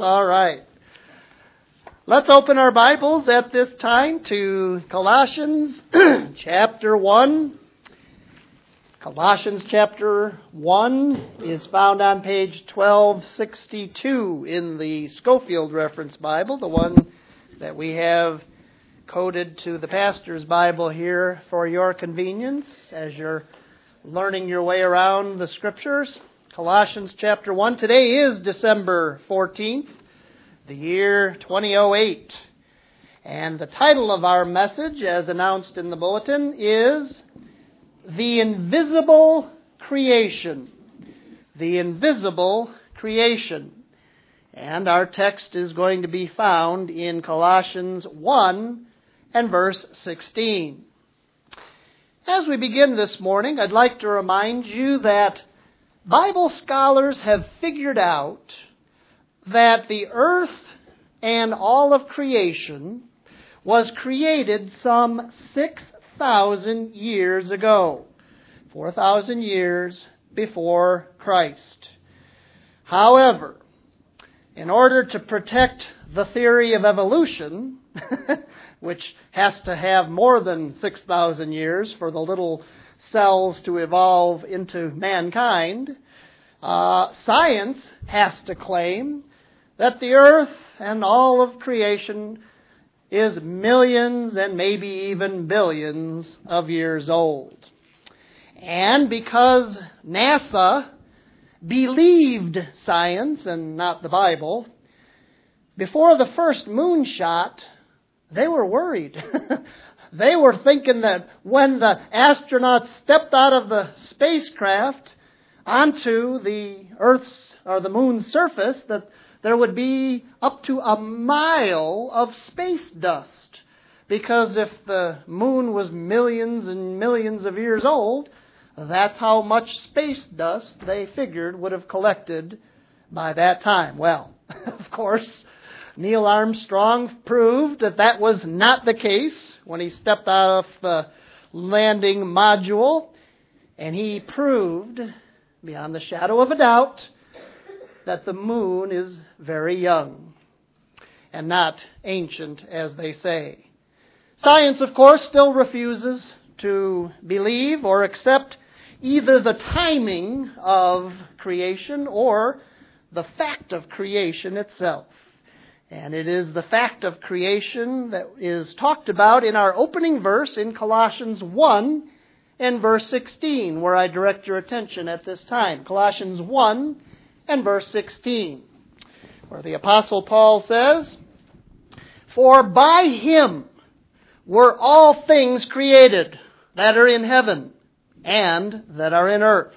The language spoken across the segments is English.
All right. Let's open our Bibles at this time to Colossians chapter 1. Colossians chapter 1 is found on page 1262 in the Schofield Reference Bible, the one that we have coded to the pastor's Bible here for your convenience as you're learning your way around the Scriptures. Colossians chapter 1. Today is December 14th, the year 2008. And the title of our message, as announced in the bulletin, is The Invisible Creation. The Invisible Creation. And our text is going to be found in Colossians 1 and verse 16. As we begin this morning, I'd like to remind you that Bible scholars have figured out that the earth and all of creation was created some 6,000 years ago, 4,000 years before Christ. However, in order to protect the theory of evolution, which has to have more than 6,000 years for the little cells to evolve into mankind, science has to claim that the earth and all of creation is millions and maybe even billions of years old. And because NASA believed science and not the Bible, before the first moon shot, they were worried. They were thinking that when the astronauts stepped out of the spacecraft onto the Earth's or the moon's surface, that there would be up to a mile of space dust. Because if the moon was millions and millions of years old, that's how much space dust they figured would have collected by that time. Well, of course, Neil Armstrong proved that that was not the case when he stepped out of the landing module, and he proved, beyond the shadow of a doubt, that the moon is very young and not ancient, as they say. Science, of course, still refuses to believe or accept either the timing of creation or the fact of creation itself. And it is the fact of creation that is talked about in our opening verse in Colossians 1 and verse 16, where I direct your attention at this time. Colossians 1 and verse 16, where the Apostle Paul says, "For by him were all things created that are in heaven and that are in earth,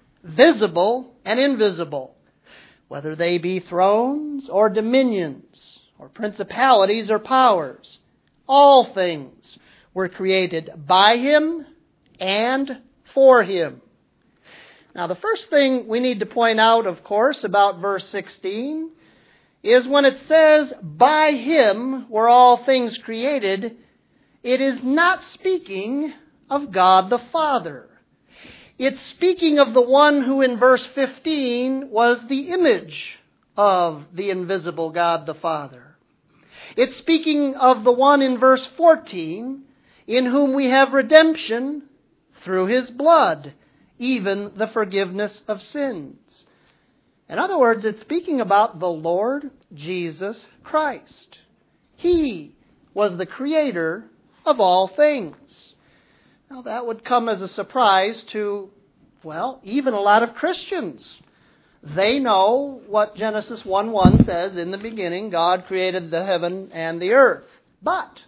visible and invisible, whether they be thrones or dominions or principalities or powers. All things were created by him and for him." Now, the first thing we need to point out, of course, about verse 16 is when it says, "By him were all things created," it is not speaking of God the Father. It's speaking of the one who in verse 15 was the image of the invisible God the Father. It's speaking of the one in verse 14 in whom we have redemption through his blood, even the forgiveness of sins. In other words, it's speaking about the Lord Jesus Christ. He was the creator of all things. Now, that would come as a surprise to, well, even a lot of Christians. They know what Genesis 1:1 says, "In the beginning, God created the heaven and the earth." But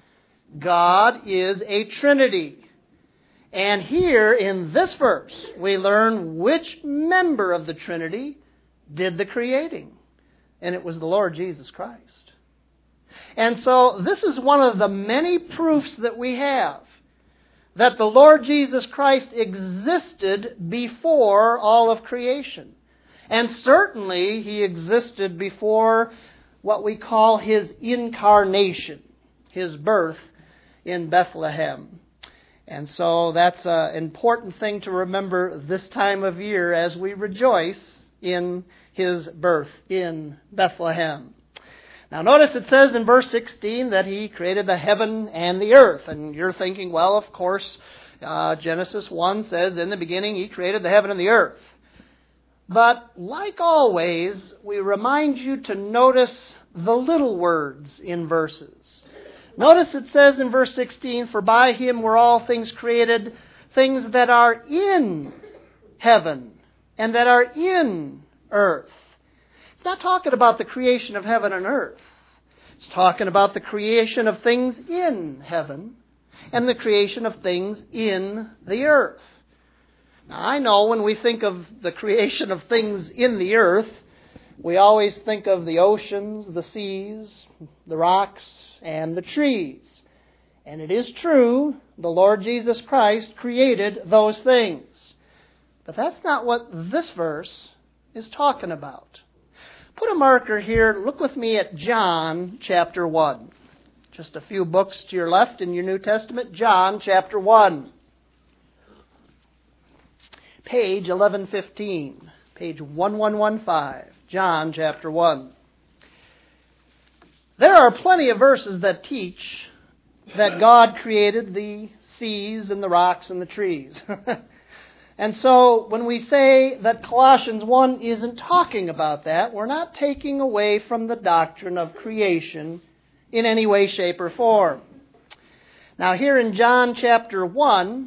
God is a Trinity. And here in this verse, we learn which member of the Trinity did the creating. And it was the Lord Jesus Christ. And so this is one of the many proofs that we have that the Lord Jesus Christ existed before all of creation. And certainly he existed before what we call his incarnation, his birth in Bethlehem. And so that's an important thing to remember this time of year as we rejoice in His birth in Bethlehem. Now notice it says in verse 16 that He created the heaven and the earth. And you're thinking, well, of course, Genesis 1 says, in the beginning He created the heaven and the earth. But like always, we remind you to notice the little words in verses. Notice it says in verse 16, for by Him were all things created, things that are in heaven and that are in earth. It's not talking about the creation of heaven and earth. It's talking about the creation of things in heaven and the creation of things in the earth. Now, I know when we think of the creation of things in the earth, we always think of the oceans, the seas, the rocks, and the trees. And it is true, the Lord Jesus Christ created those things. But that's not what this verse is talking about. Put a marker here. Look with me at John chapter 1. Just a few books to your left in your New Testament. John chapter 1. Page 1115. Page 1115. John chapter 1. There are plenty of verses that teach that God created the seas and the rocks and the trees. And so when we say that Colossians 1 isn't talking about that, we're not taking away from the doctrine of creation in any way, shape, or form. Now here in John chapter 1,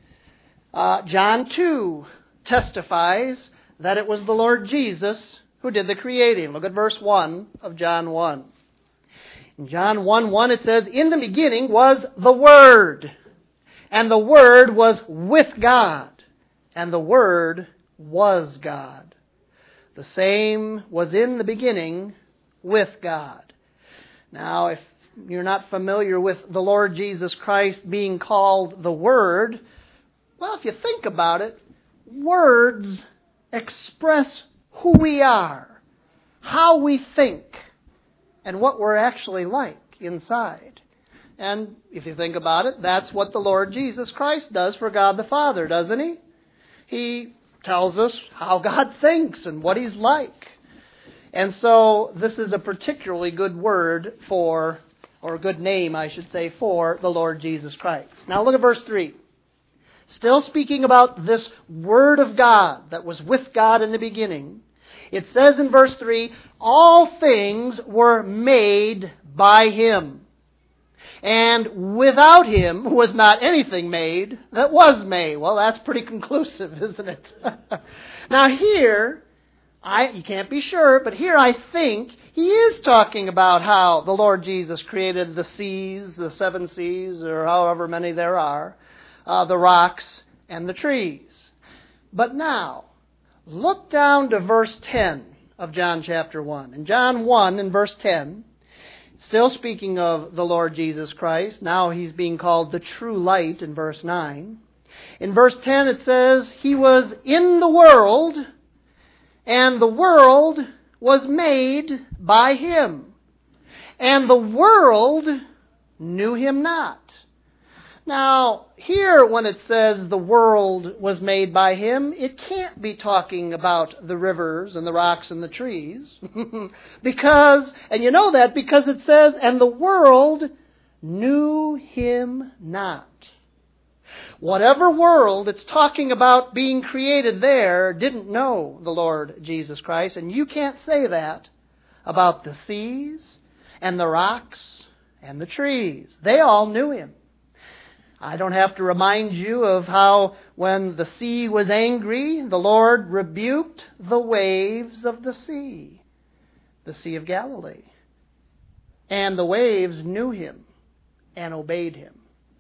John 2 testifies that it was the Lord Jesus who did the creating. Look at verse 1 of John 1. In John 1:1 it says, in the beginning was the Word, and the Word was with God, and the Word was God. The same was in the beginning with God. Now, if you're not familiar with the Lord Jesus Christ being called the Word, well, if you think about it, words express who we are, how we think, and what we're actually like inside. And if you think about it, that's what the Lord Jesus Christ does for God the Father, doesn't He? He tells us how God thinks and what He's like. And so this is a particularly good word for, or a good name, I should say, for the Lord Jesus Christ. Now look at verse 3. Still speaking about this Word of God that was with God in the beginning, it says in verse 3, all things were made by Him, and without Him was not anything made that was made. Well, that's pretty conclusive, isn't it? Now here, you can't be sure, but here I think he is talking about how the Lord Jesus created the seas, the 7 seas, or however many there are, the rocks and the trees. But now, look down to verse 10 of John chapter 1. In John 1 in verse 10, still speaking of the Lord Jesus Christ, now He's being called the true light in verse 9. In verse 10 it says, He was in the world, and the world was made by Him, and the world knew Him not. Now, here when it says the world was made by Him, it can't be talking about the rivers and the rocks and the trees. Because, and you know that because it says, and the world knew Him not. Whatever world it's talking about being created there didn't know the Lord Jesus Christ. And you can't say that about the seas and the rocks and the trees. They all knew Him. I don't have to remind you of how when the sea was angry, the Lord rebuked the waves of the Sea of Galilee. And the waves knew Him and obeyed Him.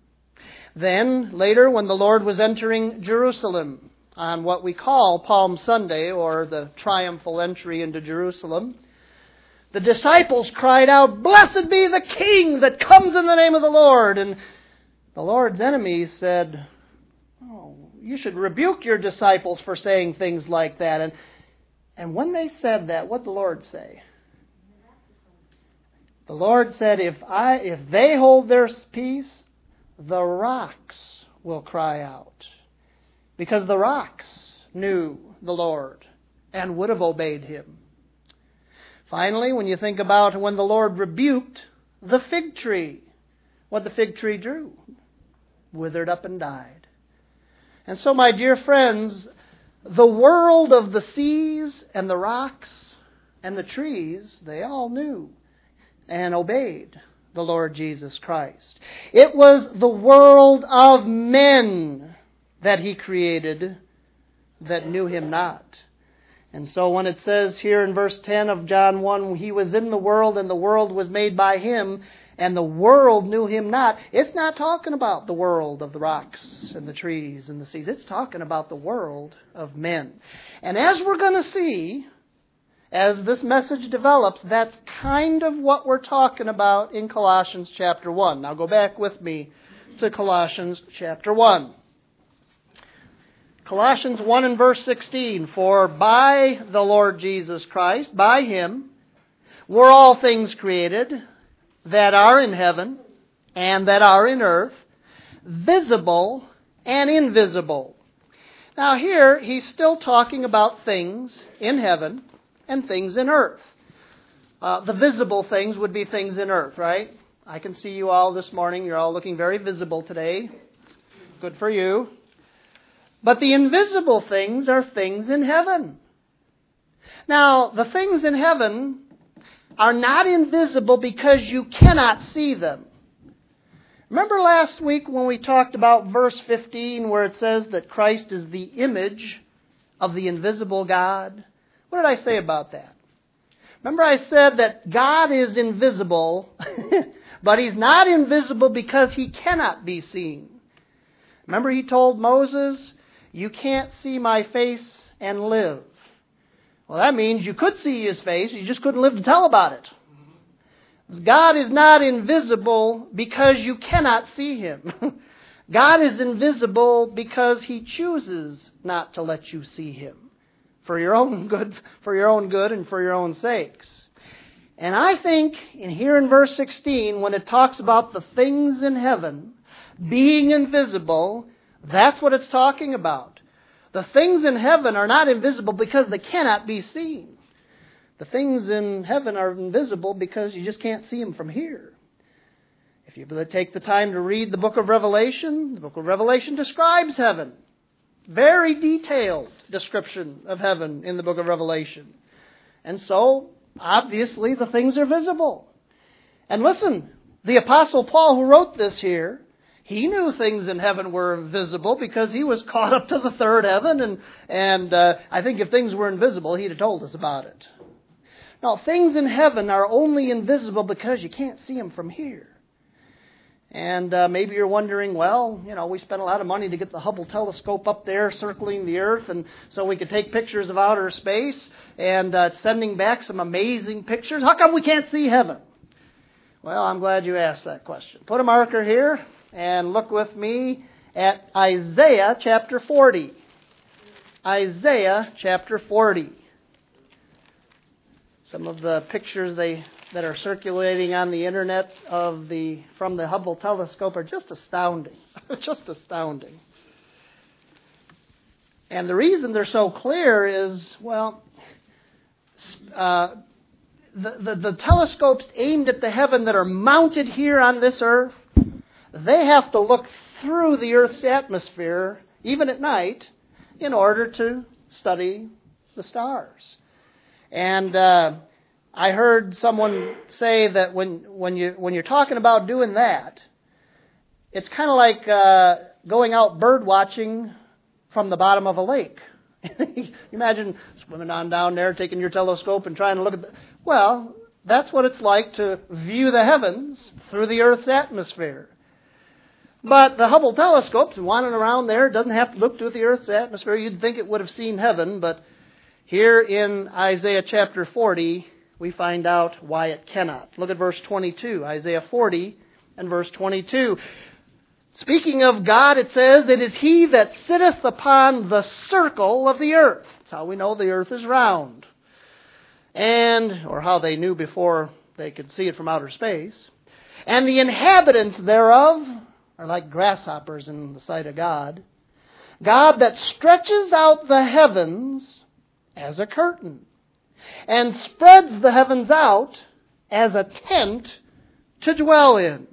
Then, later, when the Lord was entering Jerusalem on what we call Palm Sunday, or the triumphal entry into Jerusalem, the disciples cried out, "Blessed be the King that comes in the name of the Lord!" And the Lord's enemies said, "Oh, you should rebuke your disciples for saying things like that." And when they said that, what did the Lord say? The Lord said, if they hold their peace, the rocks will cry out. Because the rocks knew the Lord and would have obeyed him. Finally, when you think about when the Lord rebuked the fig tree, what the fig tree drew, withered up and died. And so, my dear friends, the world of the seas and the rocks and the trees, they all knew and obeyed the Lord Jesus Christ. It was the world of men that he created that knew him not. And so when it says here in verse 10 of John 1, he was in the world and the world was made by him and the world knew him not, it's not talking about the world of the rocks and the trees and the seas. It's talking about the world of men. And as we're going to see, as this message develops, that's kind of what we're talking about in Colossians chapter 1. Now go back with me to Colossians chapter 1. Colossians 1 and verse 16, for by the Lord Jesus Christ, by him, were all things created that are in heaven and that are in earth, visible and invisible. Now here, he's still talking about things in heaven and things in earth. The visible things would be things in earth, right? I can see you all this morning. You're all looking very visible today. Good for you. But the invisible things are things in heaven. Now, the things in heaven are not invisible because you cannot see them. Remember last week when we talked about verse 15 where it says that Christ is the image of the invisible God? What did I say about that? Remember I said that God is invisible, but he's not invisible because he cannot be seen. Remember he told Moses, you can't see my face and live. Well, that means you could see his face, you just couldn't live to tell about it. God is not invisible because you cannot see him. God is invisible because he chooses not to let you see him. For your own good and for your own sakes. And I think here in verse 16, when it talks about the things in heaven being invisible, that's what it's talking about. The things in heaven are not invisible because they cannot be seen. The things in heaven are invisible because you just can't see them from here. If you take the time to read the book of Revelation describes heaven. Very detailed description of heaven in the book of Revelation. And so, obviously, the things are visible. And listen, the Apostle Paul who wrote this here, he knew things in heaven were visible because he was caught up to the third heaven. And I think if things were invisible, he'd have told us about it. Now, things in heaven are only invisible because you can't see them from here. And maybe you're wondering, well, we spent a lot of money to get the Hubble telescope up there circling the Earth, and so we could take pictures of outer space, and sending back some amazing pictures. How come we can't see heaven? Well, I'm glad you asked that question. Put a marker here and look with me at Isaiah chapter 40. Isaiah chapter 40. Some of the pictures that are circulating on the internet from the Hubble telescope are just astounding. Just astounding. And the reason they're so clear is, well, the telescopes aimed at the heaven that are mounted here on this earth, they have to look through the Earth's atmosphere, even at night, in order to study the stars. And I heard someone say that when you're talking about doing that, it's kind of like going out bird watching from the bottom of a lake. Imagine swimming on down there, taking your telescope and trying to look at well, that's what it's like to view the heavens through the Earth's atmosphere. But the Hubble telescope, wandering around there, doesn't have to look through the Earth's atmosphere. You'd think it would have seen heaven, but here in Isaiah chapter 40, we find out why it cannot. Look at verse 22, Isaiah 40 and verse 22. Speaking of God, it says, it is he that sitteth upon the circle of the earth. That's how we know the earth is round. Or how they knew before they could see it from outer space. And the inhabitants thereof are like grasshoppers in the sight of God. God that stretches out the heavens as a curtain, and spreads the heavens out as a tent to dwell in.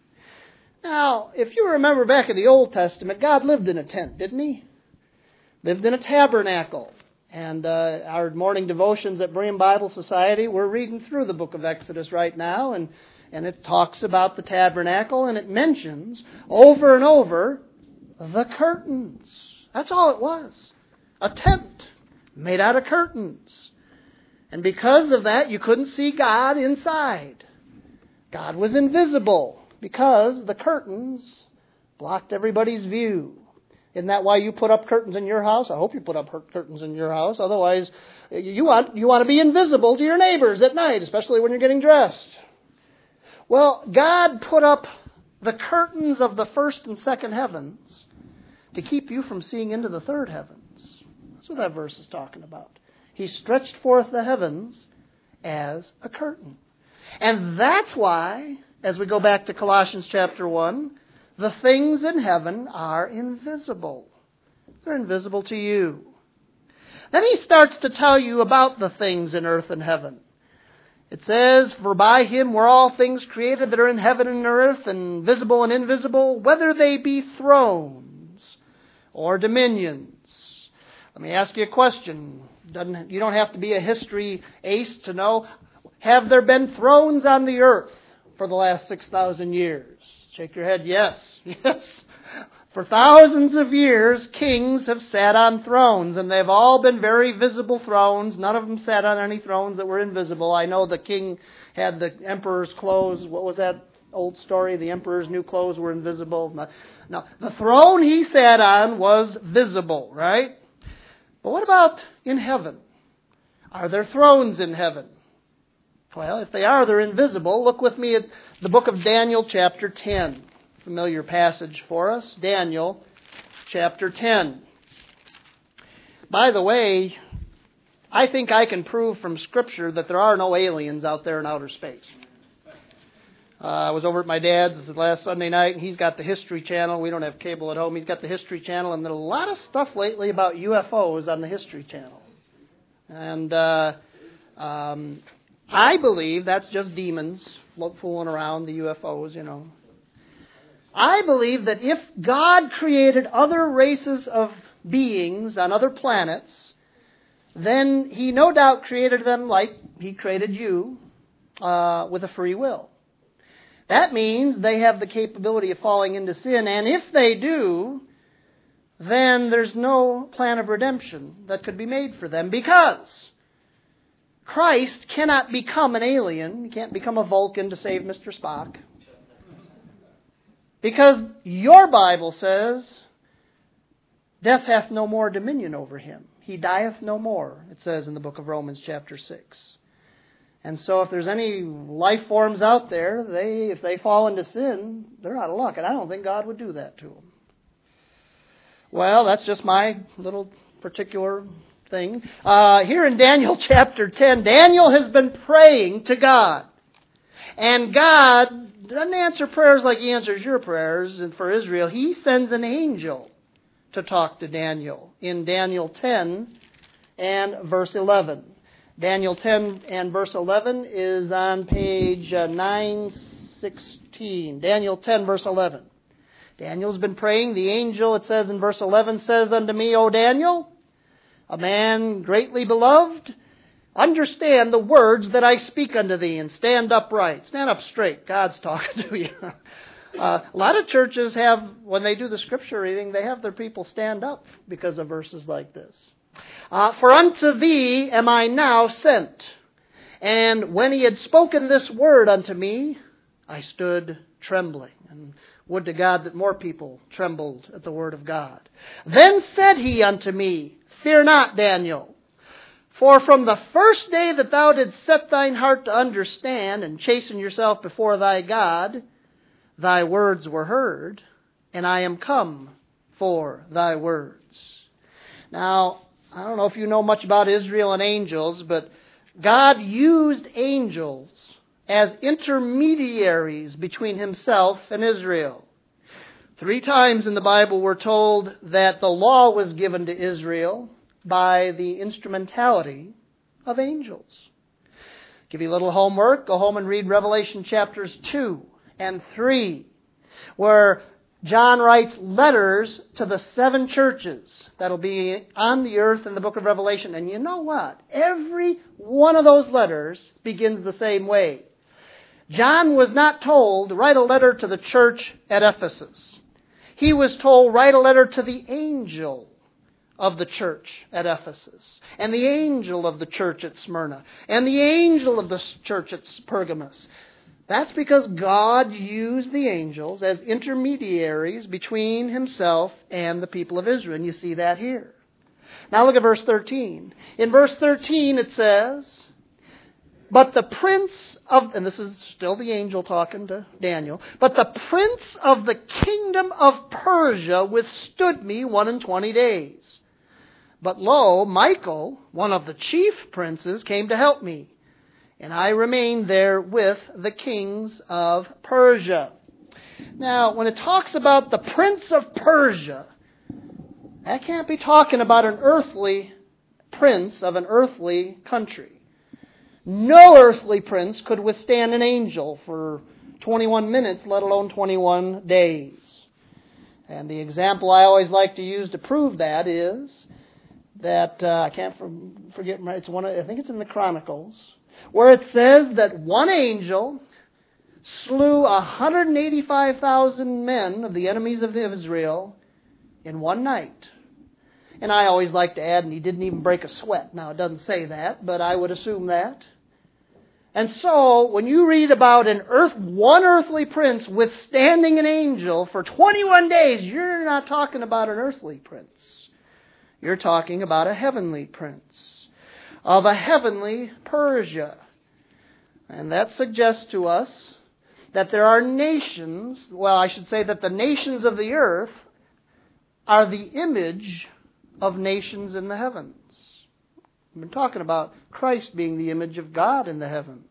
Now, if you remember back in the Old Testament, God lived in a tent, didn't He? Lived in a tabernacle. And our morning devotions at Berean Bible Society, we're reading through the book of Exodus right now, and it talks about the tabernacle, and it mentions over and over the curtains. That's all it was. A tent made out of curtains. And because of that, you couldn't see God inside. God was invisible because the curtains blocked everybody's view. Isn't that why you put up curtains in your house? I hope you put up curtains in your house. Otherwise, you want to be invisible to your neighbors at night, especially when you're getting dressed. Well, God put up the curtains of the first and second heavens to keep you from seeing into the third heavens. That's what that verse is talking about. He stretched forth the heavens as a curtain. And that's why, as we go back to Colossians chapter 1, the things in heaven are invisible. They're invisible to you. Then he starts to tell you about the things in earth and heaven. It says, "For by Him were all things created that are in heaven and earth, and visible and invisible, whether they be thrones or dominions." Let me ask you a question. You don't have to be a history ace to know. Have there been thrones on the earth for the last 6,000 years? Shake your head, yes. Yes. For thousands of years, kings have sat on thrones, and they've all been very visible thrones. None of them sat on any thrones that were invisible. I know the king had the emperor's clothes. What was that old story? The emperor's new clothes were invisible. No, the throne he sat on was visible, right? But what about in heaven? Are there thrones in heaven? Well, if they are, they're invisible. Look with me at the book of Daniel, chapter 10. Familiar passage for us. Daniel, chapter 10. By the way, I think I can prove from Scripture that there are no aliens out there in outer space. I was over at my dad's last Sunday night, and he's got the History Channel. We don't have cable at home. He's got the History Channel, and there's a lot of stuff lately about UFOs on the History Channel. And I believe that's just demons fooling around, the UFOs, you know. I believe that if God created other races of beings on other planets, then He no doubt created them like He created you, with a free will. That means they have the capability of falling into sin, and if they do, then there's no plan of redemption that could be made for them, because Christ cannot become an alien. He can't become a Vulcan to save Mr. Spock. Because your Bible says, "Death hath no more dominion over him. He dieth no more," it says in the book of Romans chapter 6. And so if there's any life forms out there, if they fall into sin, they're out of luck. And I don't think God would do that to them. Well, that's just my little particular thing. Here in Daniel chapter 10, Daniel has been praying to God. And God doesn't answer prayers like He answers your prayers. And for Israel, He sends an angel to talk to Daniel in Daniel 10 and verse 11. Daniel 10 and verse 11 is on page 916. Daniel 10 verse 11. Daniel's been praying. The angel, it says in verse 11, says unto me, "O Daniel, a man greatly beloved, understand the words that I speak unto thee, and stand upright." Stand up straight. God's talking to you. A lot of churches have, when they do the scripture reading, they have their people stand up because of verses like this. "For unto thee am I now sent. And when he had spoken this word unto me, I stood trembling." And would to God that more people trembled at the word of God. "Then said he unto me, Fear not, Daniel. For from the first day that thou didst set thine heart to understand and chasten yourself before thy God, thy words were heard, and I am come for thy words." Now, I don't know if you know much about Israel and angels, but God used angels as intermediaries between Himself and Israel. 3 times in the Bible we're told that the law was given to Israel, by the instrumentality of angels. Give you a little homework. Go home and read Revelation chapters 2 and 3, where John writes letters to the 7 churches that'll be on the earth in the book of Revelation. And you know what? Every one of those letters begins the same way. John was not told to write a letter to the church at Ephesus. He was told, write a letter to the angel of the church at Ephesus, and the angel of the church at Smyrna, and the angel of the church at Pergamos. That's because God used the angels as intermediaries between himself and the people of Israel. And you see that here. Now look at verse 13. In verse 13 it says, but the prince of, and this is still the angel talking to Daniel, but the prince of the kingdom of Persia withstood me 21 days. But lo, Michael, one of the chief princes, came to help me. And I remained there with the kings of Persia. Now, when it talks about the prince of Persia, that can't be talking about an earthly prince of an earthly country. No earthly prince could withstand an angel for 21 minutes, let alone 21 days. And the example I always like to use to prove that is that, I can't forget, it's I think it's in the Chronicles, where it says that one angel slew 185,000 men of the enemies of Israel in one night. And I always like to add, and he didn't even break a sweat. Now, it doesn't say that, but I would assume that. And so, when you read about one earthly prince withstanding an angel for 21 days, you're not talking about an earthly prince. You're talking about a heavenly prince of a heavenly Persia. And that suggests to us that there are nations, well, I should say that the nations of the earth are the image of nations in the heavens. We've been talking about Christ being the image of God in the heavens.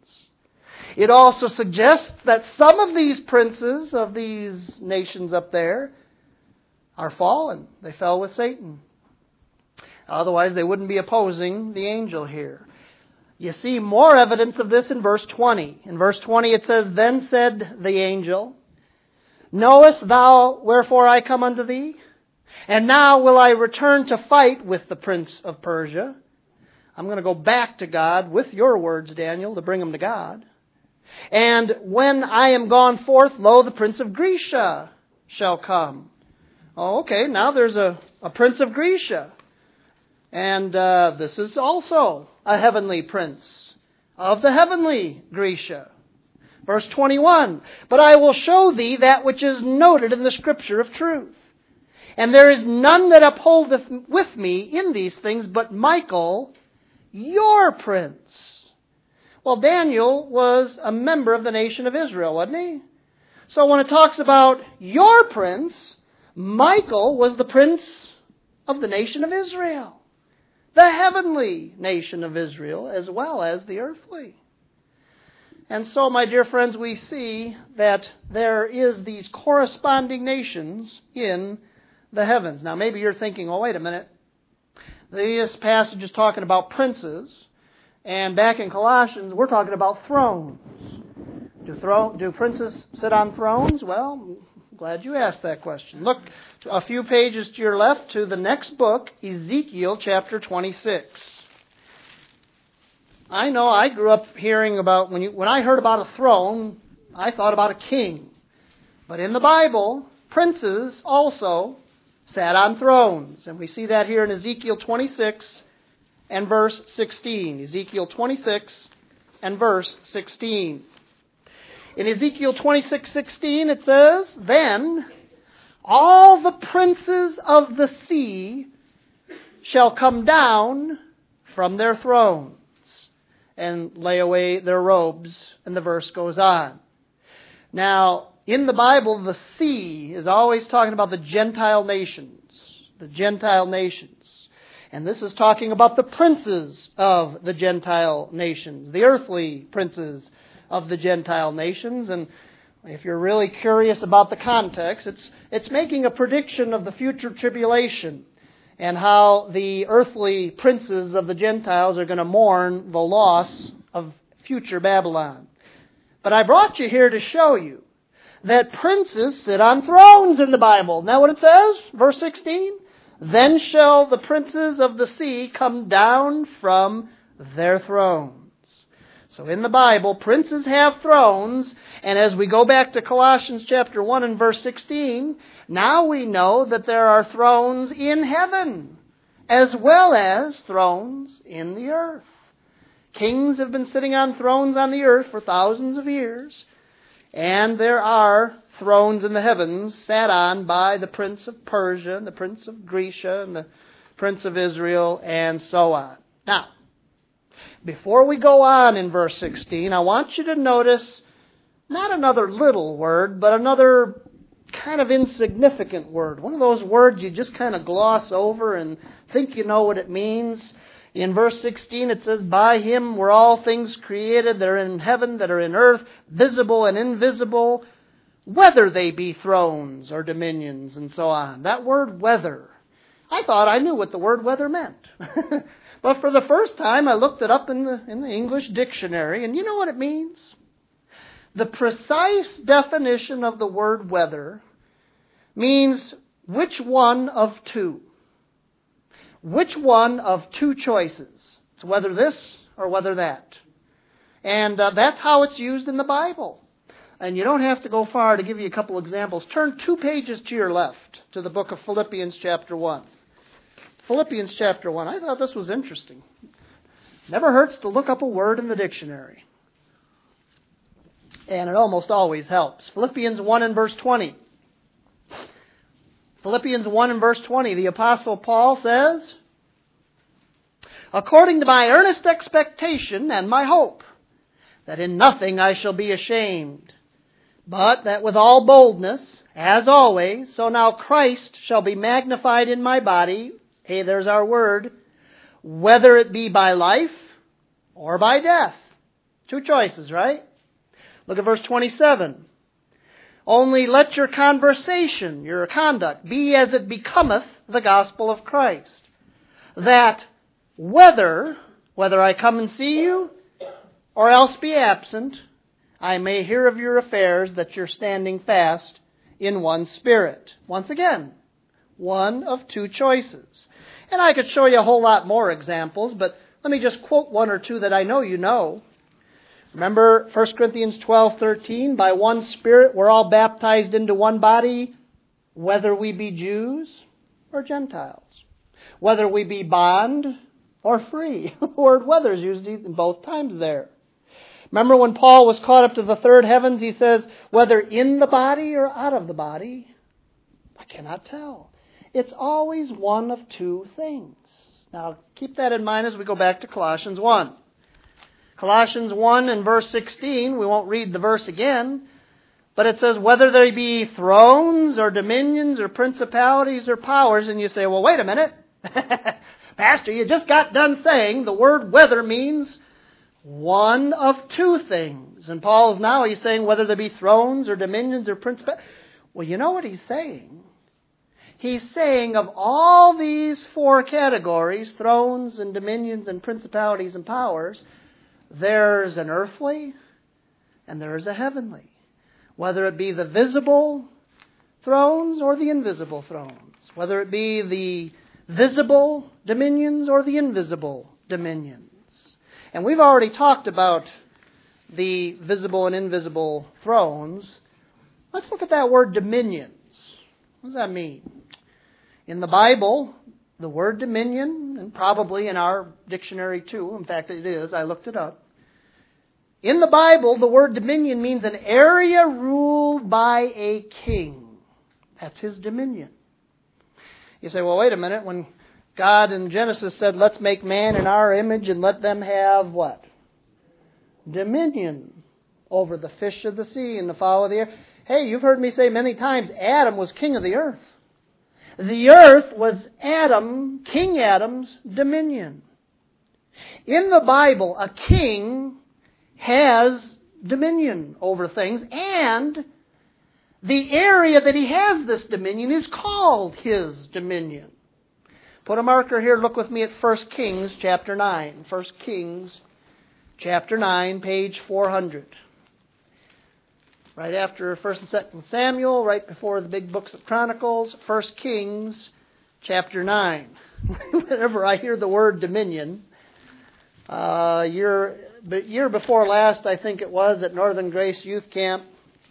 It also suggests that some of these princes of these nations up there are fallen. They fell with Satan. Otherwise, they wouldn't be opposing the angel here. You see more evidence of this in verse 20. In verse 20 it says, then said the angel, knowest thou wherefore I come unto thee? And now will I return to fight with the prince of Persia. I'm going to go back to God with your words, Daniel, to bring them to God. And when I am gone forth, lo, the prince of Grecia shall come. Oh, okay, now there's a prince of Grecia. And this is also a heavenly prince of the heavenly Grecia. Verse 21, but I will show thee that which is noted in the scripture of truth. And there is none that upholdeth with me in these things, but Michael, your prince. Well, Daniel was a member of the nation of Israel, wasn't he? So when it talks about your prince, Michael was the prince of the nation of Israel. The heavenly nation of Israel as well as the earthly. And so, my dear friends, we see that there is these corresponding nations in the heavens. Now, maybe you're thinking, oh, wait a minute. This passage is talking about princes, and back in Colossians, we're talking about thrones. Do princes sit on thrones? Well, glad you asked that question. Look a few pages to your left to the next book, Ezekiel chapter 26. I know I grew up hearing about, when I heard about a throne, I thought about a king. But in the Bible, princes also sat on thrones. And we see that here in Ezekiel 26 and verse 16. Ezekiel 26 and verse 16. In Ezekiel 26:16 it says, then all the princes of the sea shall come down from their thrones and lay away their robes. And the verse goes on. Now, in the Bible, the sea is always talking about the Gentile nations. The Gentile nations. And this is talking about the princes of the Gentile nations. The earthly princes of the Gentile nations. And if you're really curious about the context, it's making a prediction of the future tribulation. and how the earthly princes of the Gentiles are going to mourn the loss of future Babylon. But I brought you here to show you that princes sit on thrones in the Bible. Isn't that what it says? Verse 16? Then shall the princes of the sea come down from their thrones. So in the Bible, princes have thrones, and as we go back to Colossians chapter 1 and verse 16, now we know that there are thrones in heaven, as well as thrones in the earth. Kings have been sitting on thrones on the earth for thousands of years, and there are thrones in the heavens sat on by the prince of Persia, and the prince of Grecia, and the prince of Israel, and so on. Now, before we go on in verse 16, I want you to notice not another little word, but another kind of insignificant word. One of those words you just kind of gloss over and think you know what it means. In verse 16 it says, by Him were all things created that are in heaven, that are in earth, visible and invisible, whether they be thrones or dominions, and so on. That word whether. I thought I knew what the word whether meant. But for the first time, I looked it up in the English dictionary, and you know what it means? The precise definition of the word whether means which one of two. Which one of two choices. It's whether this or whether that. And that's how it's used in the Bible. And you don't have to go far to give you a couple examples. Turn 2 pages to your left to the book of Philippians chapter 1. Philippians chapter 1. I thought this was interesting. Never hurts to look up a word in the dictionary. And it almost always helps. Philippians 1 and verse 20. Philippians 1 and verse 20. The Apostle Paul says, according to my earnest expectation and my hope, that in nothing I shall be ashamed, but that with all boldness, as always, so now Christ shall be magnified in my body. Hey, there's our word. Whether it be by life or by death. 2 choices, right? Look at verse 27. Only let your conversation, your conduct, be as it becometh the gospel of Christ. That whether I come and see you, or else be absent, I may hear of your affairs, that you're standing fast in one spirit. Once again, one of 2 choices. And I could show you a whole lot more examples, but let me just quote 1 or 2 that I know you know. Remember 1 Corinthians 12:13, by one Spirit we're all baptized into one body, whether we be Jews or Gentiles, whether we be bond or free. The word whether is used in both times there. Remember when Paul was caught up to the third heavens, he says, whether in the body or out of the body, I cannot tell. It's always one of 2 things. Now, keep that in mind as we go back to Colossians 1. Colossians 1 and verse 16, we won't read the verse again, but it says, whether there be thrones or dominions or principalities or powers, and you say, well, wait a minute. Pastor, you just got done saying the word whether means one of 2 things. And he's saying whether there be thrones or dominions or principalities. Well, you know what he's saying? He's saying of all these 4 categories, thrones and dominions and principalities and powers, there's an earthly and there's a heavenly. Whether it be the visible thrones or the invisible thrones. Whether it be the visible dominions or the invisible dominions. And we've already talked about the visible and invisible thrones. Let's look at that word dominions. What does that mean? In the Bible, the word dominion, and probably in our dictionary too, in fact it is, I looked it up. In the Bible, the word dominion means an area ruled by a king. That's his dominion. You say, well, wait a minute, when God in Genesis said, let's make man in our image and let them have what? Dominion over the fish of the sea and the fowl of the air. Hey, you've heard me say many times, Adam was king of the earth. The earth was King Adam's dominion. In the Bible, a king has dominion over things, and the area that he has this dominion is called his dominion. Put a marker here. Look with me at 1 Kings chapter 9. 1 Kings chapter 9, page 400. Right after 1 and 2 Samuel, right before the big books of Chronicles, 1 Kings chapter 9. Whenever I hear the word dominion, year before last, I think it was, at Northern Grace Youth Camp,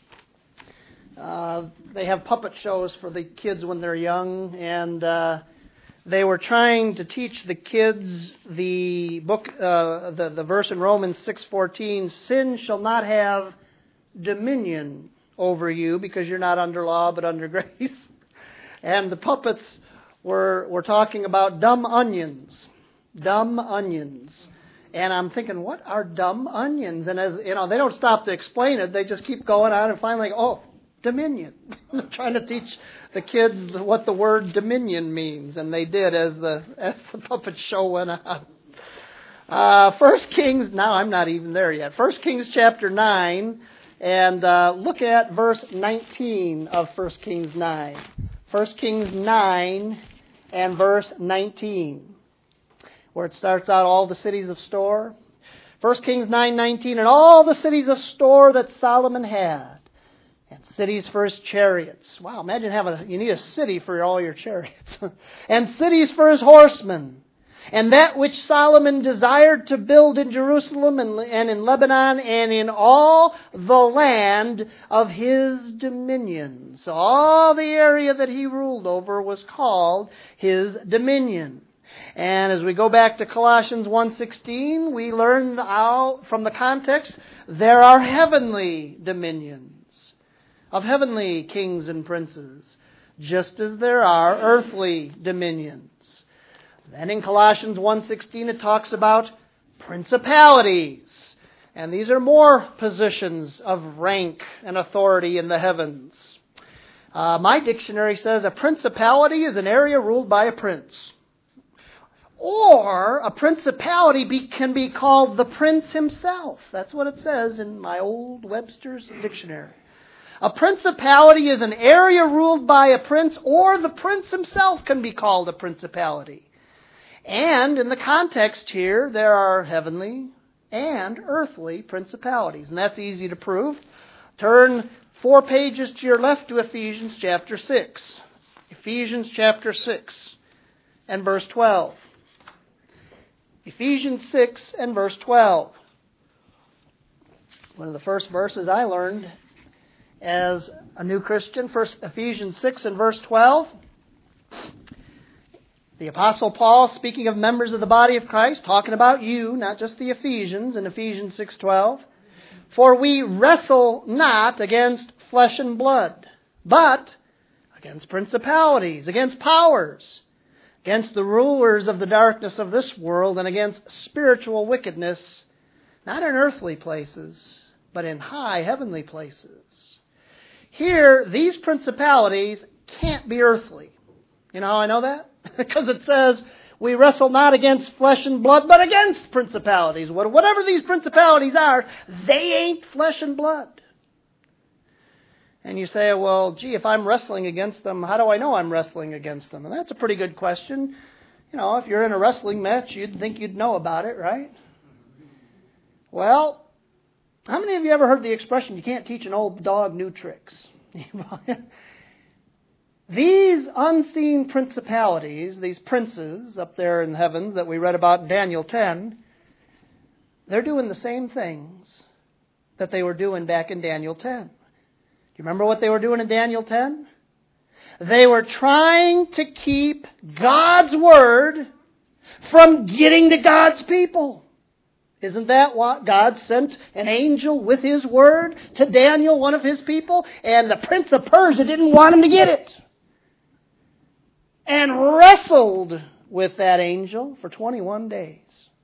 they have puppet shows for the kids when they're young, and they were trying to teach the kids the book, the verse in Romans 6:14, sin shall not have dominion over you because you're not under law but under grace. And the puppets were talking about dumb onions. Dumb onions. And I'm thinking, what are dumb onions? And as you know, they don't stop to explain it. They just keep going on, and finally, dominion. They're trying to teach the kids what the word dominion means, and they did as the puppet show went on. 1 Kings, now I'm not even there yet. 1 Kings chapter 9, and look at verse 19 of 1 Kings 9. 1 Kings 9 and verse 19, where it starts out, all the cities of store. 1 Kings 9:19, and all the cities of store that Solomon had, and cities for his chariots. Wow, imagine you need a city for all your chariots. And cities for his horsemen. And that which Solomon desired to build in Jerusalem and in Lebanon and in all the land of his dominion. So all the area that he ruled over was called his dominion. And as we go back to Colossians 1:16, we learn from the context, there are heavenly dominions of heavenly kings and princes, just as there are earthly dominions. Then in Colossians 1:16 it talks about principalities. And these are more positions of rank and authority in the heavens. My dictionary says a principality is an area ruled by a prince. Or a principality can be called the prince himself. That's what it says in my old Webster's dictionary. A principality is an area ruled by a prince, or the prince himself can be called a principality. And in the context here, there are heavenly and earthly principalities. And that's easy to prove. Turn 4 pages to your left to Ephesians chapter 6. Ephesians chapter 6 and verse 12. Ephesians 6 and verse 12. One of the first verses I learned as a new Christian, Ephesians 6 and verse 12. The Apostle Paul, speaking of members of the body of Christ, talking about you, not just the Ephesians, in Ephesians 6:12. For we wrestle not against flesh and blood, but against principalities, against powers, against the rulers of the darkness of this world, and against spiritual wickedness, not in earthly places, but in high heavenly places. Here, these principalities can't be earthly. You know how I know that? Because it says, we wrestle not against flesh and blood, but against principalities. Whatever these principalities are, they ain't flesh and blood. And you say, well, gee, if I'm wrestling against them, how do I know I'm wrestling against them? And that's a pretty good question. You know, if you're in a wrestling match, you'd think you'd know about it, right? Well, how many of you ever heard the expression, you can't teach an old dog new tricks? These unseen principalities, these princes up there in heaven that we read about in Daniel 10, they're doing the same things that they were doing back in Daniel 10. Do you remember what they were doing in Daniel 10? They were trying to keep God's word from getting to God's people. Isn't that what God sent an angel with his word to Daniel, one of his people? And the prince of Persia didn't want him to get it. And wrestled with that angel for 21 days.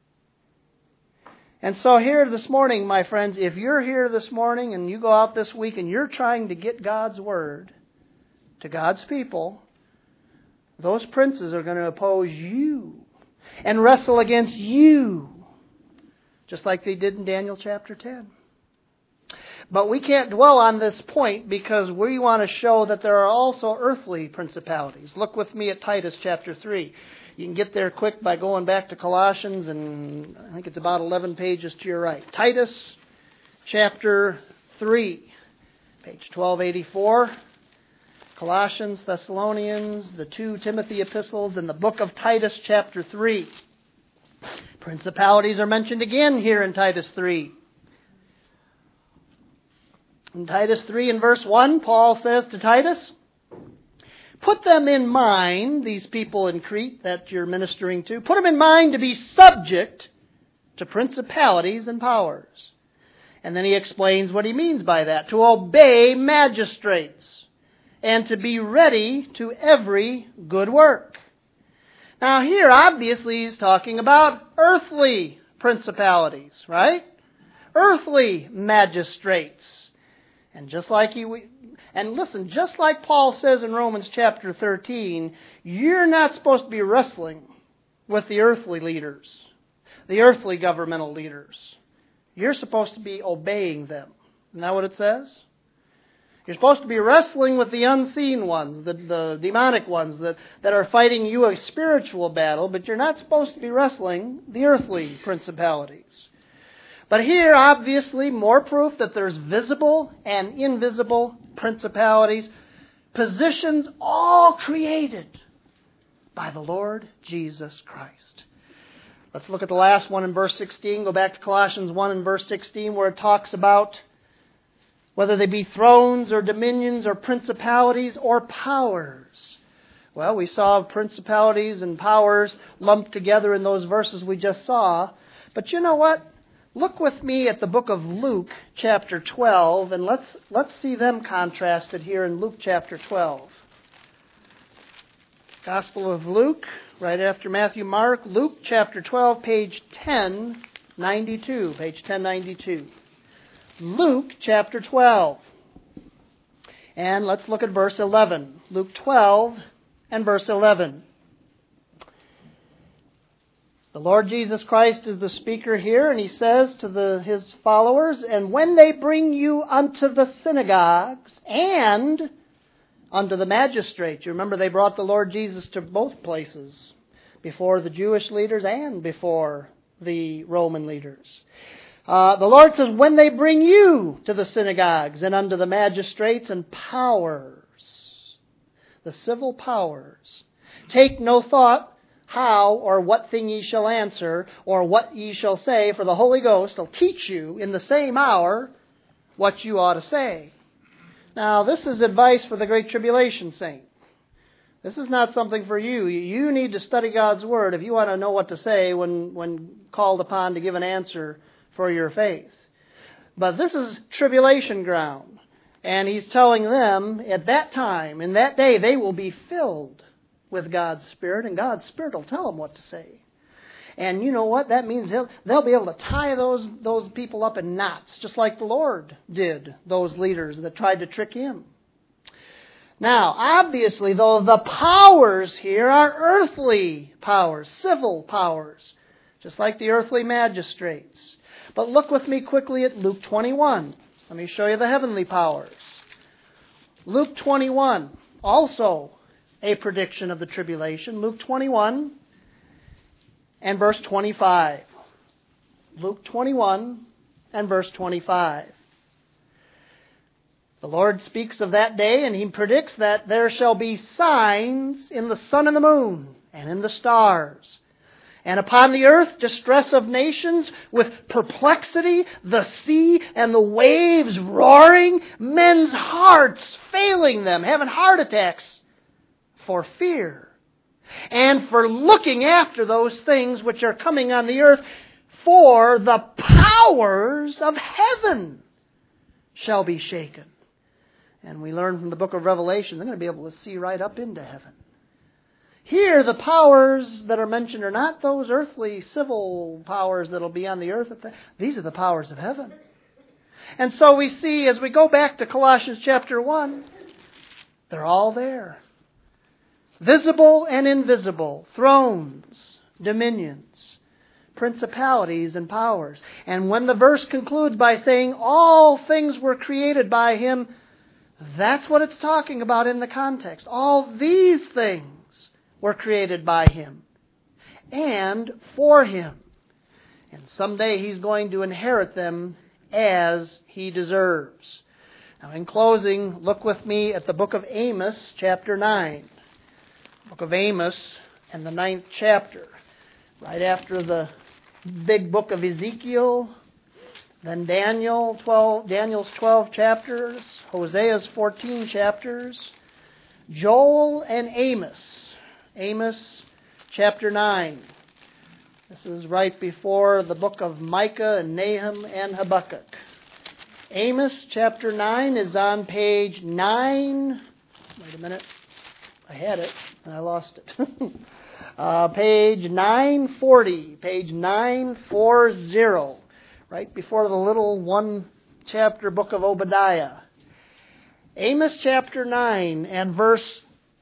And so here this morning, my friends, if you're here this morning and you go out this week and you're trying to get God's word to God's people, those princes are going to oppose you and wrestle against you, just like they did in Daniel chapter 10. But we can't dwell on this point because we want to show that there are also earthly principalities. Look with me at Titus chapter 3. You can get there quick by going back to Colossians, and I think it's about 11 pages to your right. Titus chapter 3, page 1284. Colossians, Thessalonians, the 2 Timothy epistles, and the book of Titus chapter 3. Principalities are mentioned again here in Titus 3. In Titus 3 and verse 1, Paul says to Titus, put them in mind, these people in Crete that you're ministering to, put them in mind to be subject to principalities and powers. And then he explains what he means by that, to obey magistrates and to be ready to every good work. Now here, obviously, he's talking about earthly principalities, right? Earthly magistrates. And just like just like Paul says in Romans chapter 13, you're not supposed to be wrestling with the earthly leaders, the earthly governmental leaders. You're supposed to be obeying them. Isn't that what it says? You're supposed to be wrestling with the unseen ones, the demonic ones that are fighting you a spiritual battle, but you're not supposed to be wrestling the earthly principalities. But here, obviously, more proof that there's visible and invisible principalities, positions all created by the Lord Jesus Christ. Let's look at the last one in verse 16. Go back to Colossians 1 and verse 16, where it talks about whether they be thrones or dominions or principalities or powers. Well, we saw principalities and powers lumped together in those verses we just saw. But you know what? Look with me at the book of Luke, chapter 12, and let's see them contrasted here in Luke chapter 12. Gospel of Luke, right after Matthew, Mark, Luke chapter 12, page 1092. Page 1092. Luke chapter 12. And let's look at verse 11. Luke 12 and verse 11. The Lord Jesus Christ is the speaker here, and he says to his followers, and when they bring you unto the synagogues and unto the magistrates. You remember they brought the Lord Jesus to both places, before the Jewish leaders and before the Roman leaders. The Lord says, when they bring you to the synagogues and unto the magistrates and powers, the civil powers, take no thought how or what thing ye shall answer, or what ye shall say, for the Holy Ghost will teach you in the same hour what you ought to say. Now, this is advice for the Great Tribulation saint. This is not something for you. You need to study God's Word if you want to know what to say when called upon to give an answer for your faith. But this is tribulation ground. And he's telling them at that time, in that day, they will be filled with God's Spirit, and God's Spirit will tell them what to say. And you know what? That means they'll be able to tie those people up in knots, just like the Lord did those leaders that tried to trick him. Now, obviously, though, the powers here are earthly powers, civil powers, just like the earthly magistrates. But look with me quickly at Luke 21. Let me show you the heavenly powers. Luke 21, also a prediction of the tribulation. Luke 21 and verse 25. Luke 21 and verse 25. The Lord speaks of that day, and he predicts that there shall be signs in the sun and the moon and in the stars. And upon the earth, distress of nations with perplexity, the sea and the waves roaring, men's hearts failing them, having heart attacks for fear, and for looking after those things which are coming on the earth, for the powers of heaven shall be shaken. And we learn from the book of Revelation, they're going to be able to see right up into heaven. Here, the powers that are mentioned are not those earthly civil powers that will be on the earth. These are the powers of heaven. And so we see, as we go back to Colossians chapter 1, they're all there. Visible and invisible, thrones, dominions, principalities and powers. And when the verse concludes by saying all things were created by him, that's what it's talking about in the context. All these things were created by him. and for Him. And someday He's going to inherit them as He deserves. Now, in closing, look with me at the book of Amos, chapter 9. Book of Amos and the 9th chapter. Right after the big book of Ezekiel, then Daniel's 12 chapters, Hosea's 14 chapters, Joel and Amos. Amos chapter 9. This is right before the book of Micah and Nahum and Habakkuk. Amos chapter 9 is on page 9. Wait a minute. I had it and I lost it. Page 940. Page 940. Right before the little one chapter book of Obadiah. Amos chapter 9 and verse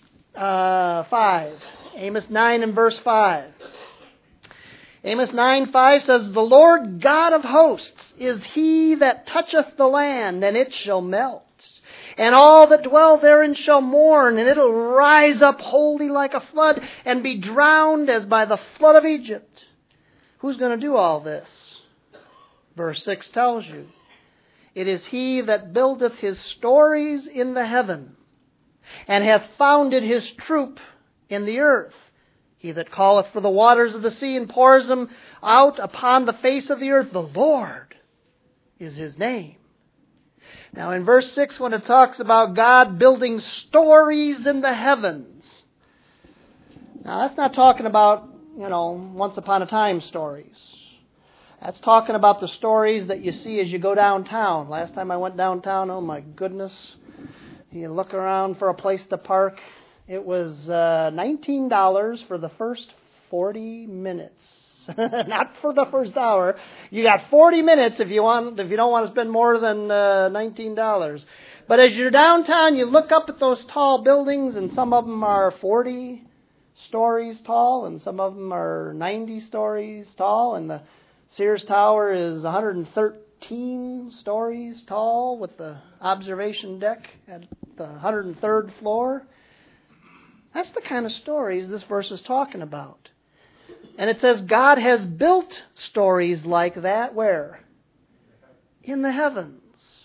5. Amos 9 and verse 5. Amos 9:5 says, "The Lord God of hosts is He that toucheth the land, and it shall melt. And all that dwell therein shall mourn, and it'll rise up wholly like a flood, and be drowned as by the flood of Egypt." Who's going to do all this? Verse 6 tells you, "It is He that buildeth His stories in the heaven, and hath founded His troop in the earth. He that calleth for the waters of the sea, and pours them out upon the face of the earth. The Lord is His name." Now in verse 6, when it talks about God building stories in the heavens, now that's not talking about, once upon a time stories. That's talking about the stories that you see as you go downtown. Last time I went downtown, oh my goodness. You look around for a place to park. It was $19 for the first 40 minutes. Not for the first hour. You got 40 minutes if you don't want to spend more than $19. But as you're downtown, you look up at those tall buildings, and some of them are 40 stories tall, and some of them are 90 stories tall, and the Sears Tower is 113 stories tall with the observation deck at the 103rd floor. That's the kind of stories this verse is talking about. And it says God has built stories like that where? In the heavens.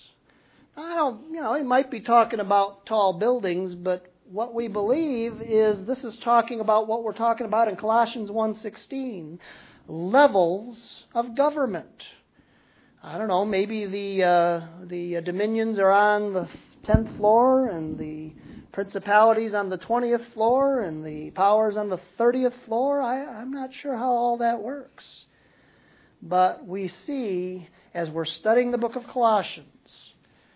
He might be talking about tall buildings, but what we believe is this is talking about what we're talking about in Colossians 1:16, levels of government. I don't know, maybe the dominions are on the 10th floor, and the principalities on the 20th floor, and the powers on the 30th floor. I'm not sure how all that works. But we see, as we're studying the book of Colossians,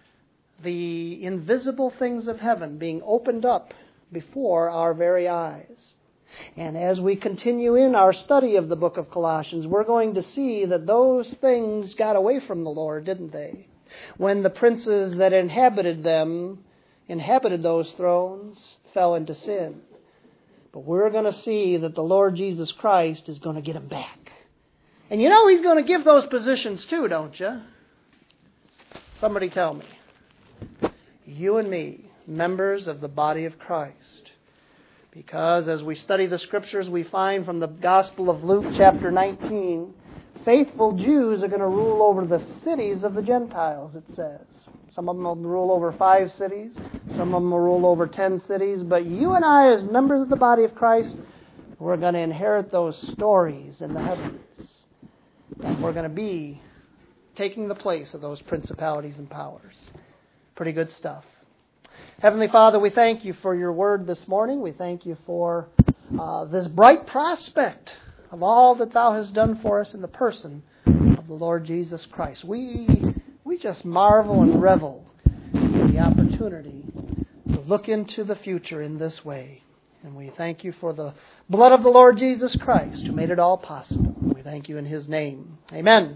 the invisible things of heaven being opened up before our very eyes. And as we continue in our study of the book of Colossians, we're going to see that those things got away from the Lord, didn't they? When the princes that inhabited those thrones, fell into sin. But we're going to see that the Lord Jesus Christ is going to get them back. And He's going to give those positions too, don't you? Somebody tell me. You and me, members of the body of Christ. Because as we study the Scriptures, we find from the Gospel of Luke chapter 19, faithful Jews are going to rule over the cities of the Gentiles, it says. Some of them will rule over 5 cities. Some of them will rule over 10 cities. But you and I, as members of the body of Christ, we're going to inherit those stories in the heavens. And we're going to be taking the place of those principalities and powers. Pretty good stuff. Heavenly Father, we thank You for Your word this morning. We thank You for this bright prospect of all that Thou hast done for us in the person of the Lord Jesus Christ. We just marvel and revel in the opportunity to look into the future in this way. And we thank You for the blood of the Lord Jesus Christ who made it all possible. We thank You in His name. Amen.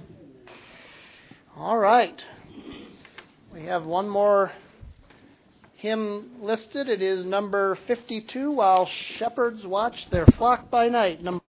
All right. We have one more hymn listed. It is number 52, While Shepherds Watch Their Flock by Night.